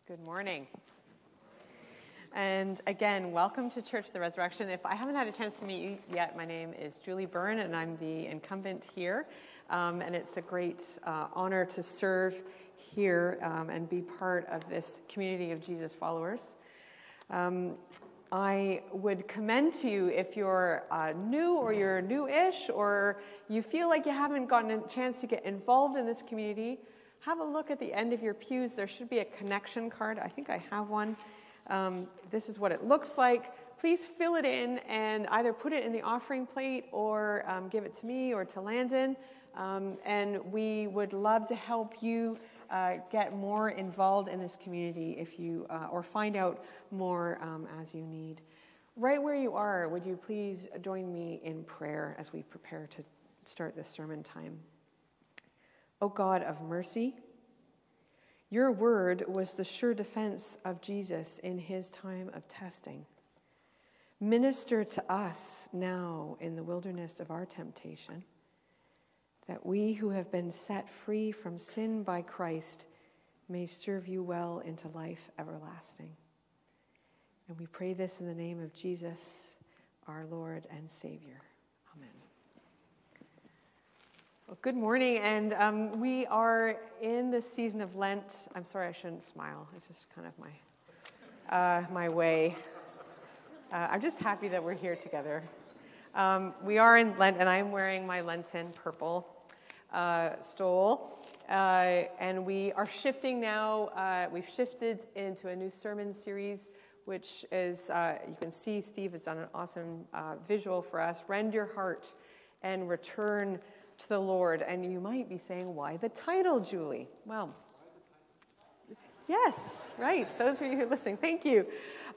Good morning. And again, welcome to Church of the Resurrection. If I haven't had a chance to meet you yet, my name is Julie Byrne, and I'm the incumbent here. And it's a great honor to serve here and be part of this community of Jesus followers. I would commend to you, if you're new or you're new-ish or you feel like you haven't gotten a chance to get involved in this community, have a look at the end of your pews. There should be a connection card. I think I have one. This is what it looks like. Please fill it in and either put it in the offering plate or give it to me or to Landon. And we would love to help you get more involved in this community if you or find out more as you need. Right where you are, would you please join me in prayer as we prepare to start this sermon time? O God of mercy, your word was the sure defense of Jesus in his time of testing. Minister to us now in the wilderness of our temptation, that we who have been set free from sin by Christ may serve you well into life everlasting. And we pray this in the name of Jesus, our Lord and Savior. Amen. Well, good morning, and we are in the season of Lent. I'm sorry, I shouldn't smile. It's just kind of my way. I'm just happy that we're here together. We are in Lent, and I'm wearing my Lenten purple stole, and we are shifting now. We've shifted into a new sermon series, which is, you can see Steve has done an awesome visual for us. Rend your heart and return to the Lord. And you might be saying, why the title, Julie? Well, yes, right. Those of you who are listening, thank you.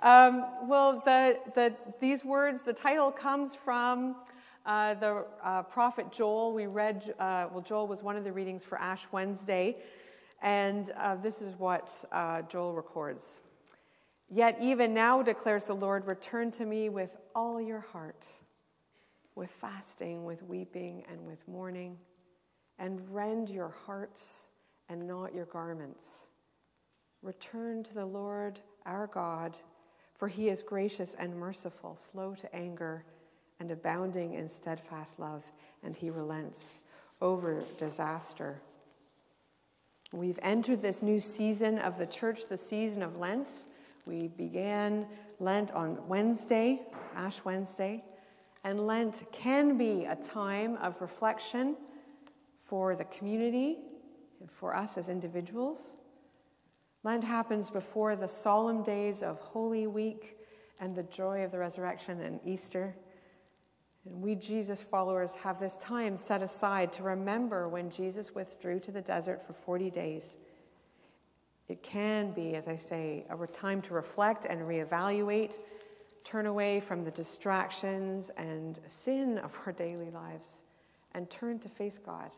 These words, the title comes from the prophet Joel. We read, Joel was one of the readings for Ash Wednesday. And this is what Joel records. Yet even now, declares the Lord, return to me with all your heart, with fasting, with weeping, and with mourning, and rend your hearts and not your garments. Return to the Lord our God, for he is gracious and merciful, slow to anger, and abounding in steadfast love, and he relents over disaster. We've entered this new season of the church, the season of Lent. We began Lent on Wednesday, Ash Wednesday. And Lent can be a time of reflection for the community and for us as individuals. Lent happens before the solemn days of Holy Week and the joy of the resurrection and Easter. And we Jesus followers have this time set aside to remember when Jesus withdrew to the desert for 40 days. It can be, as I say, a time to reflect and reevaluate, turn away from the distractions and sin of our daily lives, and turn to face God.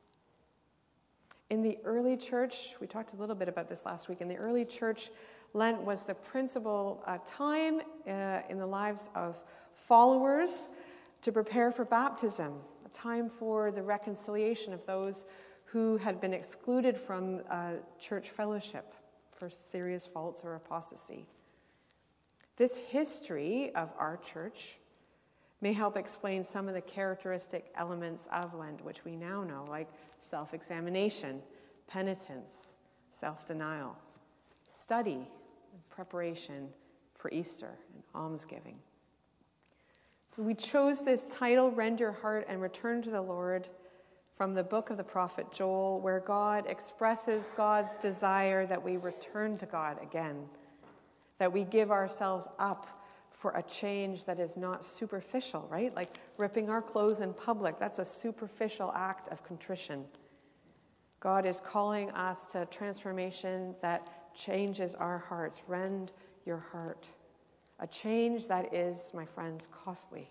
In the early church, we talked a little bit about this last week, in the early church, Lent was the principal time in the lives of followers to prepare for baptism, a time for the reconciliation of those who had been excluded from church fellowship for serious faults or apostasy. This history of our church may help explain some of the characteristic elements of Lent, which we now know, like self-examination, penitence, self-denial, study, and preparation for Easter and almsgiving. So we chose this title, Rend Your Heart and Return to the Lord, from the book of the prophet Joel, where God expresses God's desire that we return to God again, that we give ourselves up for a change that is not superficial, right? Like ripping our clothes in public, that's a superficial act of contrition. God is calling us to transformation that changes our hearts. Rend your heart. A change that is, my friends, costly.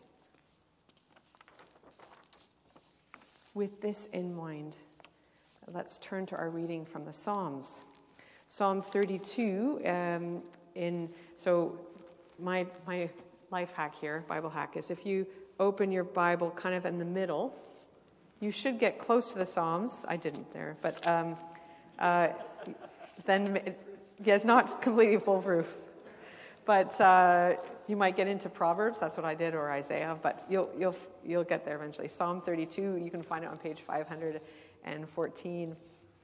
With this in mind, let's turn to our reading from the Psalms. Psalm 32, so my life hack here, Bible hack, is if you open your Bible kind of in the middle, you should get close to the Psalms. I didn't there, but then it's not completely foolproof. But you might get into Proverbs, that's what I did, or Isaiah, but you'll get there eventually. Psalm 32, you can find it on page 514.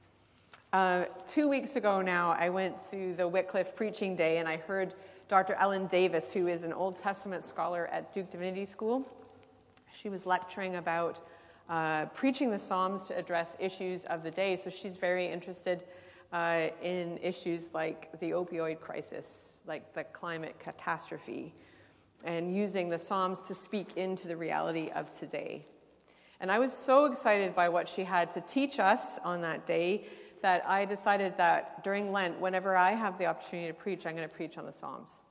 2 weeks ago now, I went to the Wycliffe Preaching Day, and I heard Dr. Ellen Davis, who is an Old Testament scholar at Duke Divinity School. She was lecturing about preaching the Psalms to address issues of the day, so she's very interested in issues like the opioid crisis, like the climate catastrophe, and using the Psalms to speak into the reality of today. And I was so excited by what she had to teach us on that day that I decided that during Lent, whenever I have the opportunity to preach, I'm going to preach on the Psalms.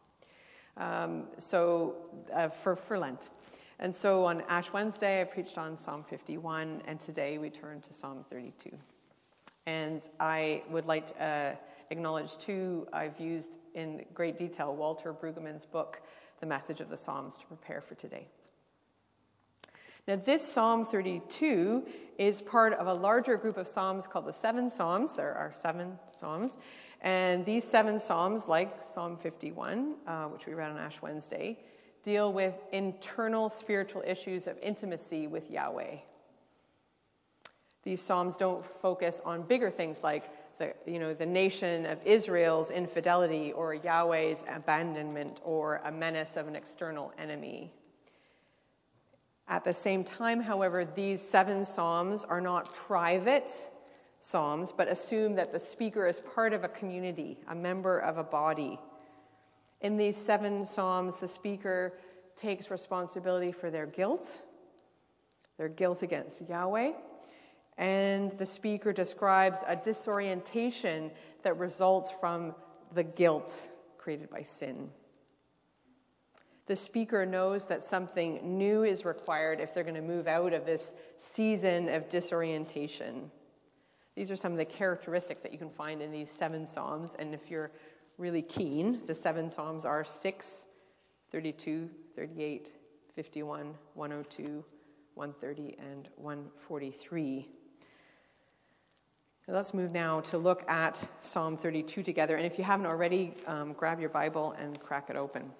For Lent. And so on Ash Wednesday, I preached on Psalm 51, and today we turn to Psalm 32. And I would like to acknowledge, too, I've used in great detail Walter Brueggemann's book, The Message of the Psalms, to prepare for today. Now, this Psalm 32 is part of a larger group of psalms called the Seven Psalms. There are 7 psalms. And these 7 psalms, like Psalm 51, which we read on Ash Wednesday, deal with internal spiritual issues of intimacy with Yahweh. These psalms don't focus on bigger things like the nation of Israel's infidelity or Yahweh's abandonment or a menace of an external enemy. At the same time, however, these 7 psalms are not private psalms, but assume that the speaker is part of a community, a member of a body. In these 7 psalms, the speaker takes responsibility for their guilt against Yahweh, and the speaker describes a disorientation that results from the guilt created by sin. The speaker knows that something new is required if they're going to move out of this season of disorientation. These are some of the characteristics that you can find in these 7 psalms, and if you're really keen, the 7 psalms are 6, 32, 38, 51, 102, 130, and 143. Let's move now to look at Psalm 32 together. And if you haven't already, grab your Bible and crack it open.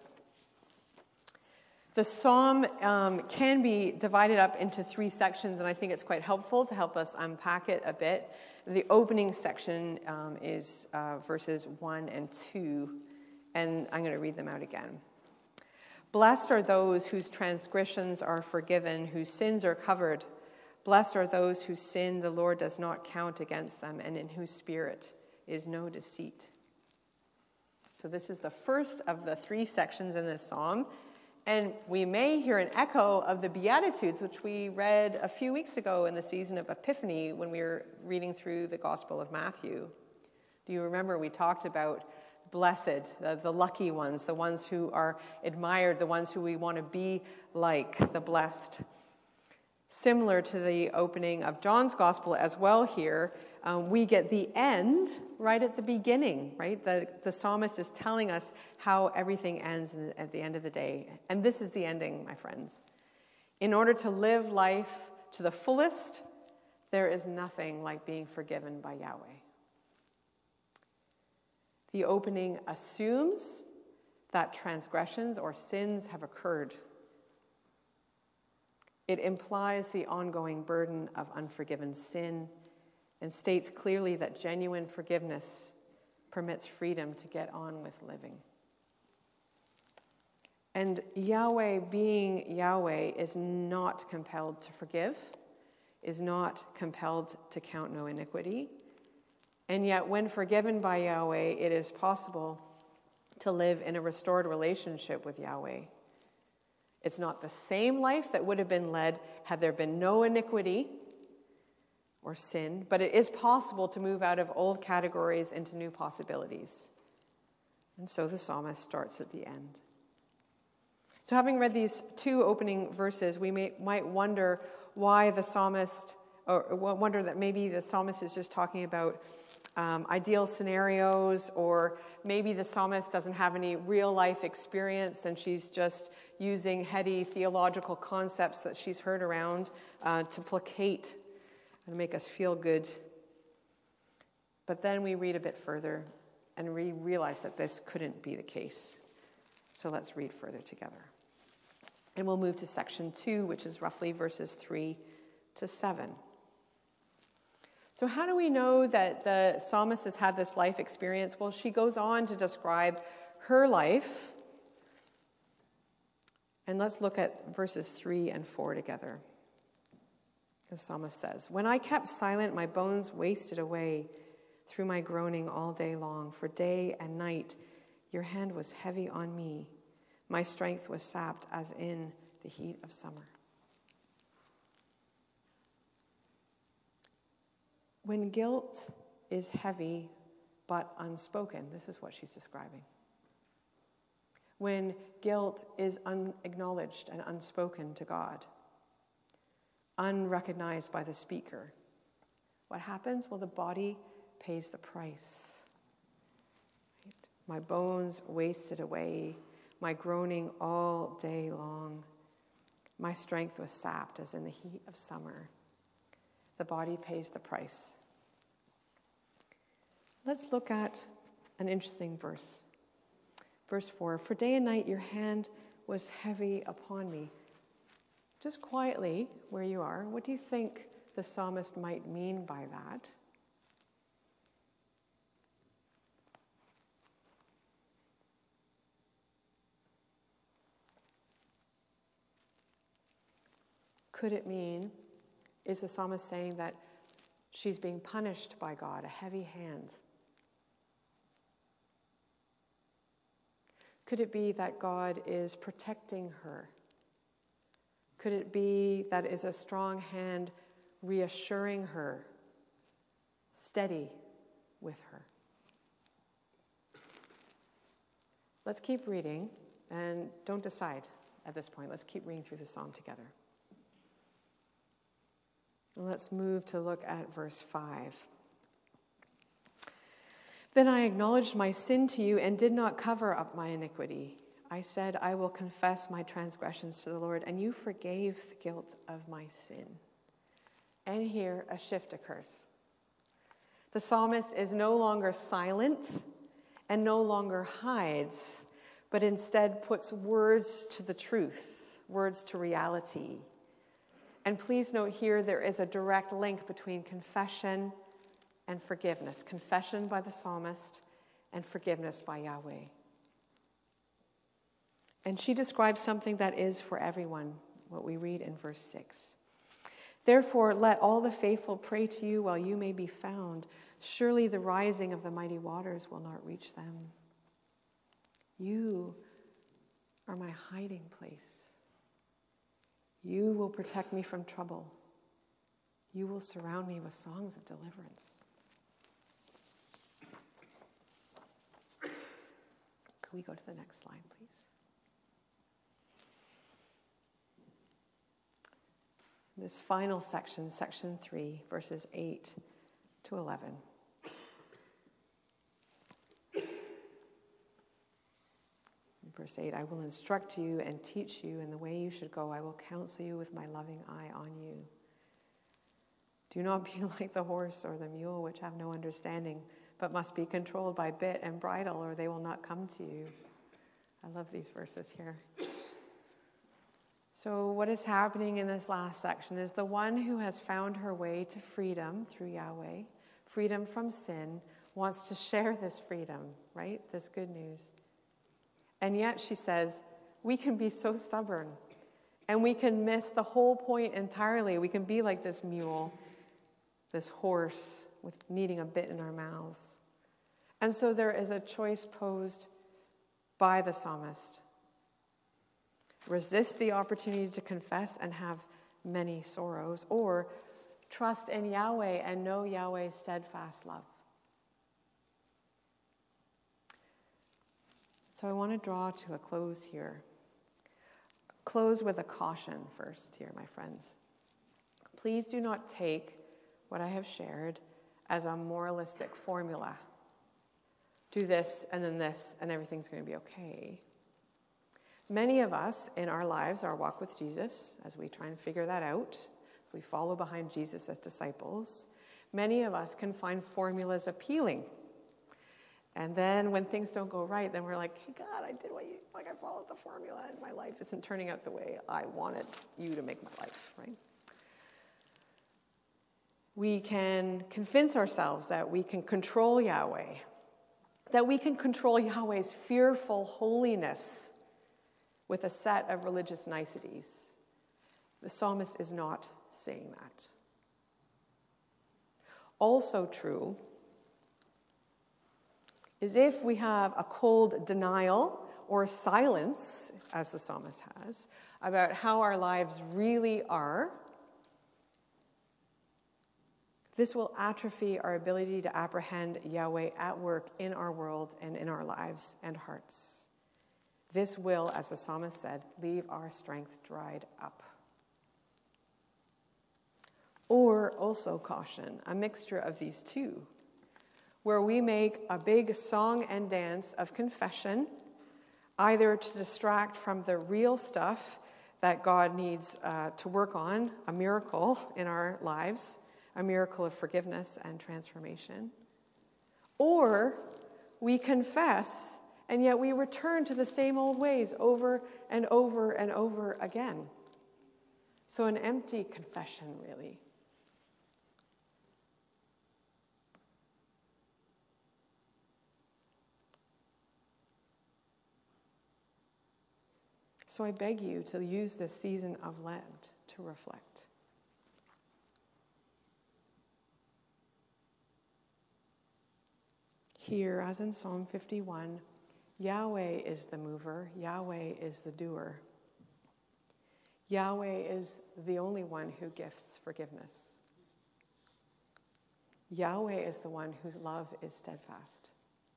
The psalm can be divided up into 3 sections, and I think it's quite helpful to help us unpack it a bit. The opening section is verses 1 and 2, and I'm going to read them out again. Blessed are those whose transgressions are forgiven, whose sins are covered. Blessed are those whose sin the Lord does not count against them, and in whose spirit is no deceit. So this is the first of the 3 sections in this psalm, and we may hear an echo of the Beatitudes, which we read a few weeks ago in the season of Epiphany when we were reading through the Gospel of Matthew. Do you remember we talked about blessed, the lucky ones, the ones who are admired, the ones who we want to be like, the blessed? Similar to the opening of John's Gospel as well here, we get the end right at the beginning, right? The psalmist is telling us how everything ends at the end of the day. And this is the ending, my friends. In order to live life to the fullest, there is nothing like being forgiven by Yahweh. The opening assumes that transgressions or sins have occurred. It implies the ongoing burden of unforgiven sin and states clearly that genuine forgiveness permits freedom to get on with living. And Yahweh, being Yahweh, is not compelled to forgive, is not compelled to count no iniquity. And yet, when forgiven by Yahweh, it is possible to live in a restored relationship with Yahweh. It's not the same life that would have been led had there been no iniquity or sin, but it is possible to move out of old categories into new possibilities. And so the psalmist starts at the end. So having read these 2 opening verses, we might wonder why the psalmist, or wonder that maybe the psalmist is just talking about ideal scenarios, or maybe the psalmist doesn't have any real life experience and she's just using heady theological concepts that she's heard around to placate and make us feel good. But then we read a bit further, And we realized that this couldn't be the case. So let's read further together. And we'll move to section 2, which is roughly verses 3 to 7. So how do we know that the psalmist has had this life experience? Well, she goes on to describe her life. And let's look at verses 3 and 4 together. The psalmist says, "When I kept silent, my bones wasted away through my groaning all day long. For day and night your hand was heavy on me. My strength was sapped as in the heat of summer." When guilt is heavy but unspoken, this is what she's describing. When guilt is unacknowledged and unspoken to God, unrecognized by the speaker, what happens? Well, the body pays the price. Right? My bones wasted away, my groaning all day long. My strength was sapped as in the heat of summer. The body pays the price. Let's look at an interesting verse. Verse 4, "For day and night your hand was heavy upon me." Just quietly, where you are, what do you think the psalmist might mean by that? Could it mean, is the psalmist saying that she's being punished by God, a heavy hand? Could it be that God is protecting her? Could it be that is a strong hand reassuring her, steady with her? Let's keep reading, and don't decide at this point. Let's keep reading through the psalm together. And let's move to look at verse 5. "Then I acknowledged my sin to you and did not cover up my iniquity. I said, I will confess my transgressions to the Lord, and you forgave the guilt of my sin." And here a shift occurs. The psalmist is no longer silent and no longer hides, but instead puts words to the truth, words to reality. And please note here there is a direct link between confession and forgiveness. Confession by the psalmist and forgiveness by Yahweh. And she describes something that is for everyone, what we read in verse 6. "Therefore, let all the faithful pray to you while you may be found. Surely the rising of the mighty waters will not reach them. You are my hiding place. You will protect me from trouble. You will surround me with songs of deliverance." Could we go to the next slide, please? This final section, section 3, verses 8 to 11. Verse 8, "I will instruct you and teach you in the way you should go. I will counsel you with my loving eye on you. Do not be like the horse or the mule, which have no understanding, but must be controlled by bit and bridle, or they will not come to you." I love these verses here. So what is happening in this last section is the one who has found her way to freedom through Yahweh, freedom from sin, wants to share this freedom, right? This good news. And yet, she says, we can be so stubborn and we can miss the whole point entirely. We can be like this mule, this horse with needing a bit in our mouths. And so there is a choice posed by the psalmist. Resist the opportunity to confess and have many sorrows, or trust in Yahweh and know Yahweh's steadfast love. So I want to draw to a close here. Close with a caution first here, my friends. Please do not take what I have shared as a moralistic formula. Do this, and everything's going to be okay. Many of us in our lives, our walk with Jesus, as we try and figure that out, as we follow behind Jesus as disciples, many of us can find formulas appealing. And then when things don't go right, then we're like, hey, God, I did I followed the formula, and my life isn't turning out the way I wanted you to make my life, right? We can convince ourselves that we can control Yahweh, that we can control Yahweh's fearful holiness with a set of religious niceties. The psalmist is not saying that. Also true is if we have a cold denial or silence, as the psalmist has, about how our lives really are, this will atrophy our ability to apprehend Yahweh at work in our world and in our lives and hearts. This will, as the psalmist said, leave our strength dried up. Or also caution, a mixture of these two, where we make a big song and dance of confession, either to distract from the real stuff that God needs to work on, a miracle in our lives, a miracle of forgiveness and transformation, or we confess and yet we return to the same old ways over and over and over again. So an empty confession, really. So I beg you to use this season of Lent to reflect. Here, as in Psalm 51, Yahweh is the mover, Yahweh is the doer. Yahweh is the only one who gifts forgiveness. Yahweh is the one whose love is steadfast.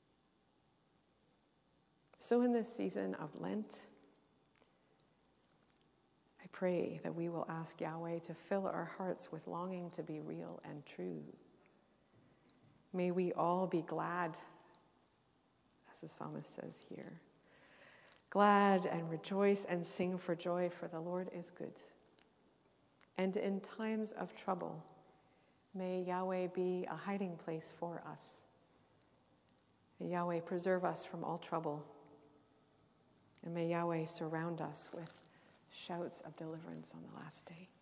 So in this season of Lent, I pray that we will ask Yahweh to fill our hearts with longing to be real and true. May we all be glad, as the psalmist says here, glad and rejoice and sing for joy, for the Lord is good. And in times of trouble, may Yahweh be a hiding place for us. May Yahweh preserve us from all trouble. And may Yahweh surround us with shouts of deliverance on the last day.